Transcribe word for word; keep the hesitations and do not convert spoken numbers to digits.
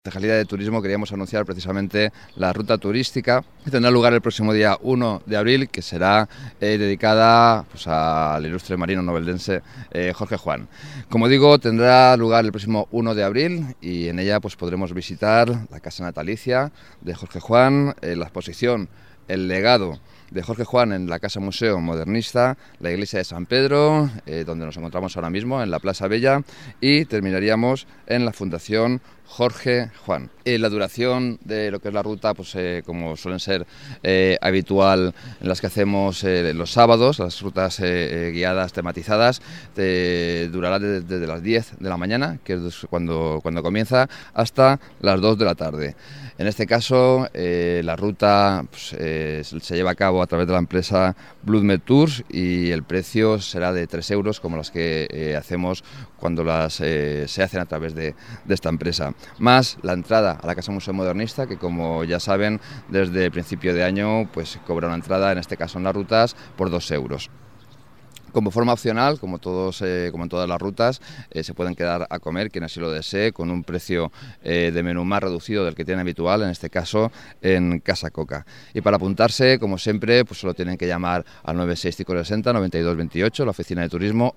Concejalía de Turismo queríamos anunciar precisamente la ruta turística que tendrá lugar el próximo día uno de abril, que será eh, dedicada pues, al ilustre marino noveldense eh, Jorge Juan. Como digo, tendrá lugar el próximo uno de abril y en ella pues, podremos visitar la casa natalicia de Jorge Juan, eh, la exposición El legado de Jorge Juan en la Casa Museo Modernista, la iglesia de San Pedro, eh, donde nos encontramos ahora mismo, en la Plaza Bella, y terminaríamos en la Fundación Jorge Juan. Eh, la duración de lo que es la ruta, pues eh, como suelen ser eh, habitual en las que hacemos eh, los sábados, las rutas eh, eh, guiadas, tematizadas, eh, durará desde, desde las diez de la mañana, que es cuando, cuando comienza, hasta las dos de la tarde. En este caso, eh, la ruta pues, eh, se lleva a cabo a través de la empresa Bloodmed Tours y el precio será de tres euros, como las que eh, hacemos cuando las eh, se hacen a través de, de esta empresa. Más la entrada a la Casa Museo Modernista, que como ya saben, desde el principio de año pues cobra una entrada, en este caso en las rutas, por dos euros. Como forma opcional, como, todos, eh, como en todas las rutas, eh, se pueden quedar a comer, quien así lo desee, con un precio eh, de menú más reducido del que tienen habitual, en este caso en Casa Coca. Y para apuntarse, como siempre, pues solo tienen que llamar al nueve seis cinco sesenta noventa y dos veintiocho, la oficina de turismo,